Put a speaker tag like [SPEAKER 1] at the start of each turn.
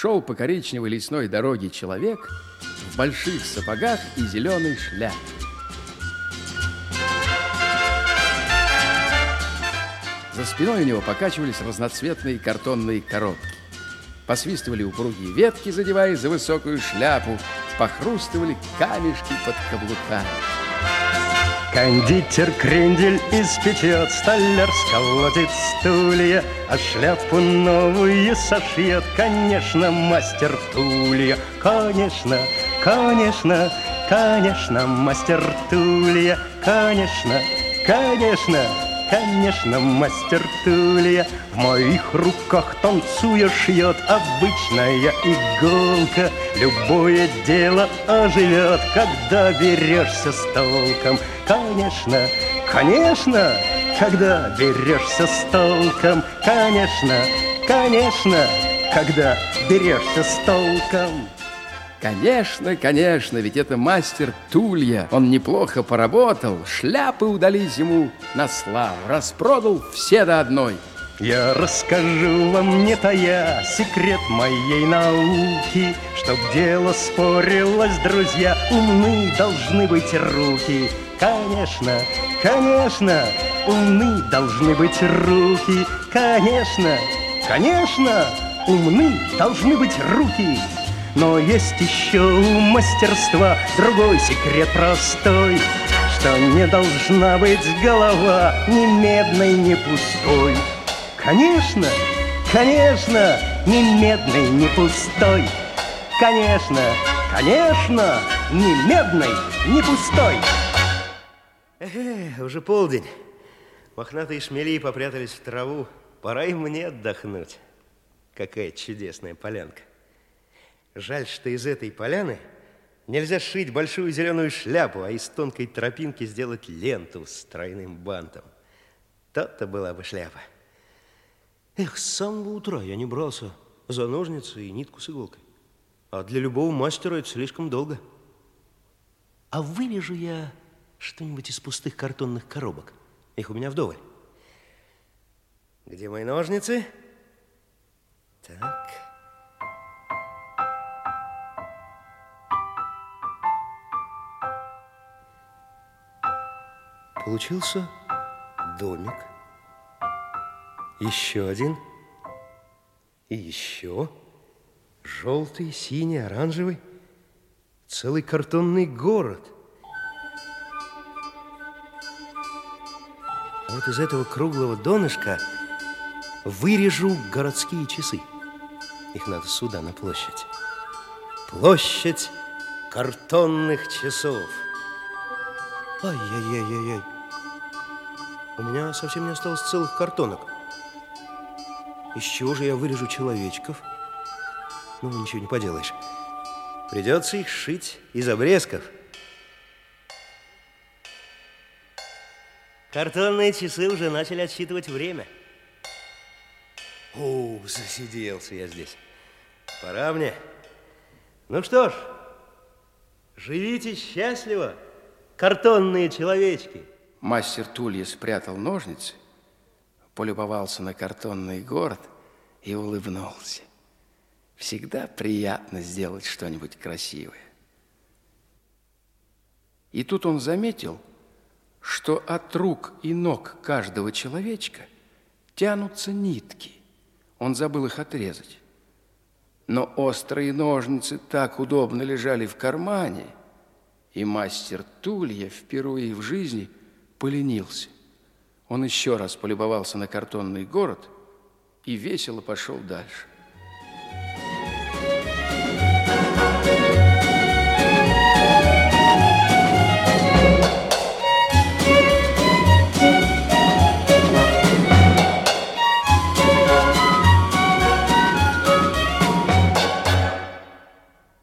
[SPEAKER 1] шел по коричневой лесной дороге человек в больших сапогах и зеленой шляпе. За спиной у него покачивались разноцветные картонные коробки. Посвистывали упругие ветки, задеваясь за высокую шляпу, похрустывали камешки под каблуками.
[SPEAKER 2] Кондитер крендель испечет, столяр сколотит стулья, а шляпу новую сошьет, конечно, мастер Тулья. Конечно, конечно, конечно, мастер Тулья. Конечно, конечно, конечно, мастер Тулья. В моих руках танцуя шьет обычная иголка. Любое дело оживет, когда берешься с толком. Конечно, конечно, когда берешься с толком. Конечно, конечно, когда берешься с толком.
[SPEAKER 1] Конечно, конечно, ведь это мастер Тулья. Он неплохо поработал, шляпы удались ему на славу, распродал все до одной.
[SPEAKER 2] Я расскажу вам, не тая, секрет моей науки. Чтоб дело спорилось, друзья, умны должны быть руки. Конечно, конечно, умны должны быть руки. Конечно, конечно, умны должны быть руки. Но есть еще у мастерства другой секрет простой, что не должна быть голова ни медной, ни пустой. Конечно, конечно, ни медной, ни пустой. Конечно, конечно, ни медной, ни пустой.
[SPEAKER 3] Уже полдень. Мохнатые шмели попрятались в траву. Пора и мне отдохнуть. Какая чудесная полянка. Жаль, что из этой поляны нельзя сшить большую зеленую шляпу, а из тонкой тропинки сделать ленту с тройным бантом. То-то была бы шляпа. Эх, с самого утра я не брался за ножницы и нитку с иголкой. А для любого мастера это слишком долго. А вырежу я что-нибудь из пустых картонных коробок. Их у меня вдоволь. Где мои ножницы? Так. Получился домик. Еще один. И еще. Желтый, синий, оранжевый. Целый картонный город. А вот из этого круглого донышка вырежу городские часы. Их надо сюда, на площадь. Площадь картонных часов. Ай-яй-яй-яй-яй. У меня совсем не осталось целых картонок. Из чего же я вырежу человечков? Ну, ничего не поделаешь. Придется их сшить из обрезков. Картонные часы уже начали отсчитывать время. О, засиделся я здесь. Пора мне. Ну что ж, живите счастливо, картонные человечки.
[SPEAKER 1] Мастер Тулья спрятал ножницы, полюбовался на картонный город и улыбнулся. Всегда приятно сделать что-нибудь красивое. И тут он заметил, что от рук и ног каждого человечка тянутся нитки. Он забыл их отрезать. Но острые ножницы так удобно лежали в кармане, и мастер Тулья впервые в жизни поленился. Он еще раз полюбовался на картонный город и весело пошел дальше.